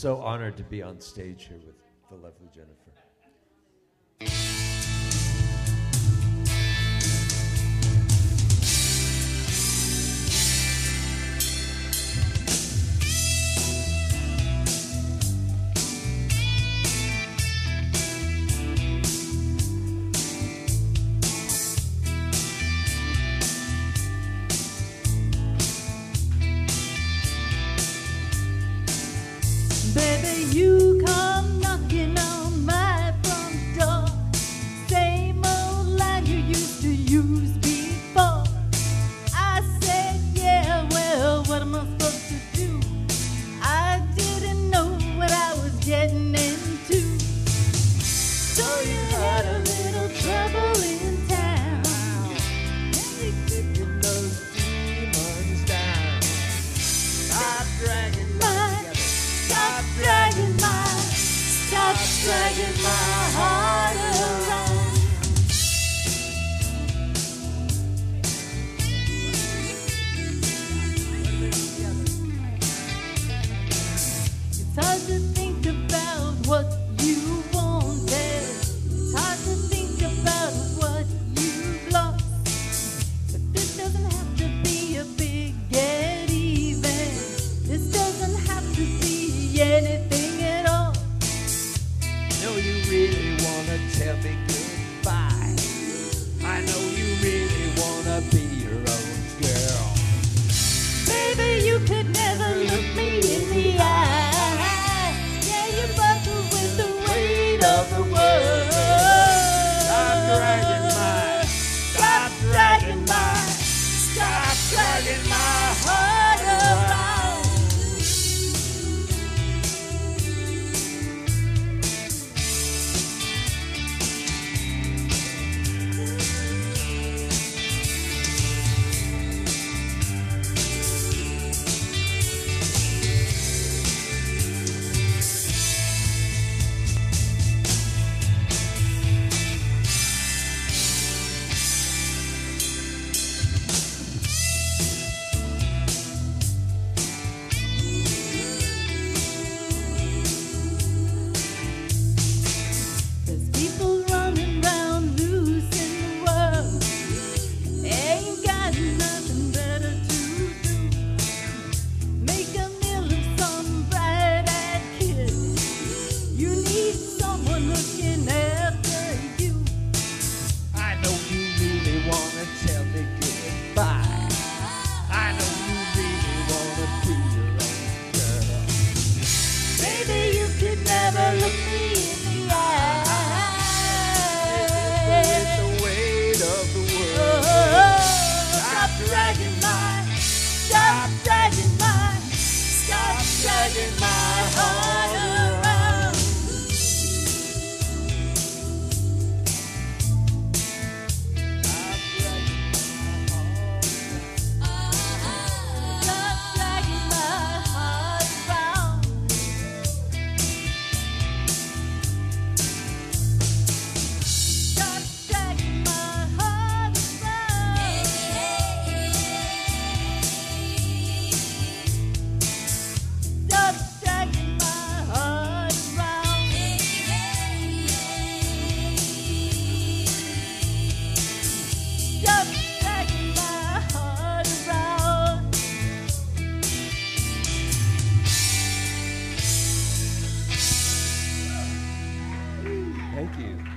so honored to be on stage here with the lovely Jennifer. Baby, you come knocking on my front door. Same old line you used to use before. I said, yeah, well, what am I supposed to do? I didn't know what I was getting into. So you had a little trouble in town. Can you keep those demons down? Stop dragging Stop dragging my heart around. It's hard to think about what you wanted. It's hard to think about what you've lost. But this doesn't have to be a big get even. This doesn't have to be anything at all. know you really wanna tell me goodbye. I know you really wanna be your own girl. Baby, you could never look me in the eye. Yeah, you buckle with the weight of the world. Stop dragging my heart around. Tell me goodbye. I know you really wanna be your own girl. Baby, you could never look me in the eye. It's the weight of the world. Stop dragging my heart around. Thank you.